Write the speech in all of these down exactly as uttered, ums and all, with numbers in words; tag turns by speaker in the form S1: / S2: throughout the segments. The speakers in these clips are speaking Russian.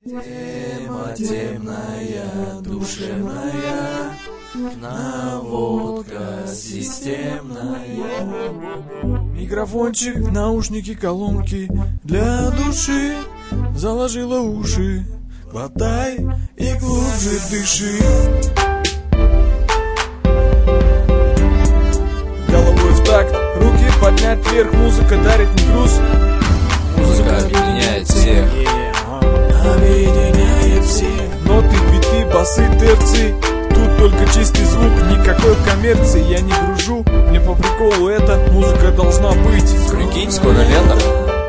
S1: Тема темная, душевная, наводка системная.
S2: Микрофончик, наушники, колонки для души. Заложила уши, глотай и глубже дыши. Головой в такт, руки поднять вверх. Музыка дарит мне груз.
S1: Музыка объединяет всех.
S2: Объединяет всех. Ноты, биты, басы, терции. Тут только чистый звук, никакой коммерции. Я не гружу, мне по приколу это. Музыка должна быть.
S1: Прикинь, скоро лето.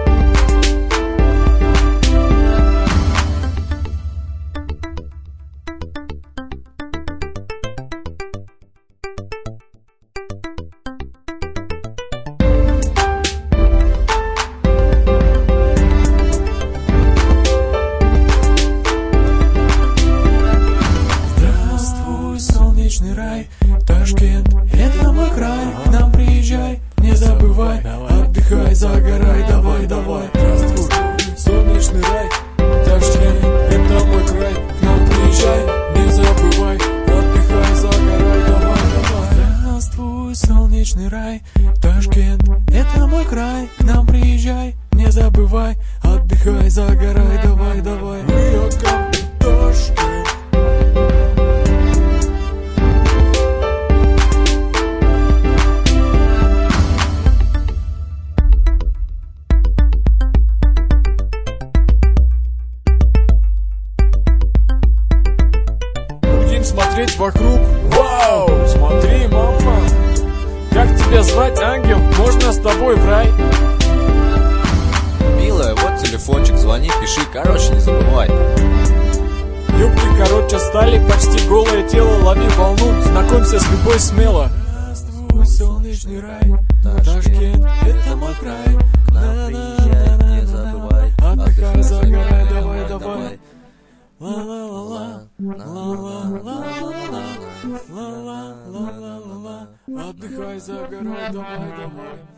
S2: Солнечный рай, Ташкент, это мой край. К нам приезжай, не забывай, отдыхай, загорай, давай, давай. Здравствуй, солнечный рай, Ташкент, это мой край. К нам приезжай, не забывай, отдыхай, загорай, давай, давай. Здравствуй, солнечный рай, Ташкент, это мой край. К нам приезжай, не забывай, отдыхай, загорай, давай, давай. Welcome to Ташкент. Смотреть вокруг. Вау, смотри, мама. Как тебя звать, ангел? Можно с тобой в рай?
S1: Милая, вот телефончик, звони, пиши, короче, не забывай.
S2: Юбки короче стали, почти голое тело, лови волну, знакомься с любой смело. Здравствуй, солнечный рай, Ташкент, это мой край.
S1: К нам приезжай, не забывай,
S2: отдыхай, загорай, давай, давай.
S1: La la la la, la la la la la,
S2: Ла-ла-ла-ла-ла-ла-ла-ла. Отдыхай, загорай, давай, давай.